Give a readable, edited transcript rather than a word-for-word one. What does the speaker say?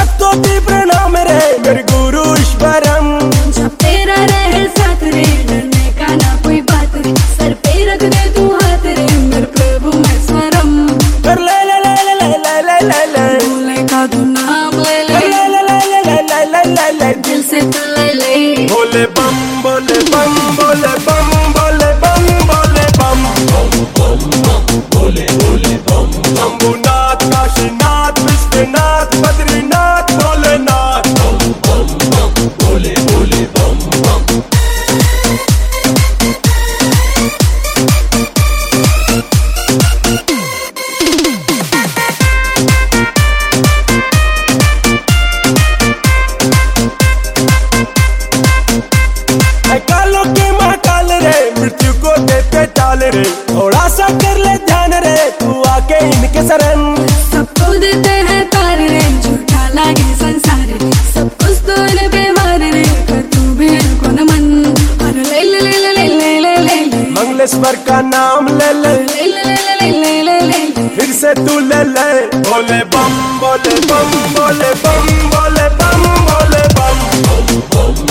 भक्तों की प्रणाम रे मेरे गुरु ईश्वरम। जब तेरा रहे साथ रे डरने का ना कोई बात रे, सर पे रख दे तू हाथ रे मेरे प्रभु महेश्वरम। कर ले ले ले ले ले ले ले ले ले भोले का तू नाम ले ले, ले ले ले ले ले ले ले ले ले दिल से तू ले ले। बोले बम बोले बम बोले बम बोले बम बोले बम बोले बोले बम। शंभुनाथ काशीनाथ विश्वनाथ बद्रीनाथ भोलेनाथ बोले बोले बम बम। कालों के महाकाल रे मृत्यु को देते टाल रे, थोड़ा सा कर ले ध्यान रे तू आके इनके शरण। सबको देते हैं तार रे झूठा लागे संसार रे, सब कुछ तो इन्हें बेमार रे कर तू भी इनको नमन। और ले ले ले ले ले ले ले ले ले मंगलेश्वर का नाम ले ले ले ले ले ले ले ले फिर से तू ले ले। बोले बम बोले बम बोले बम बोले बम बोले बम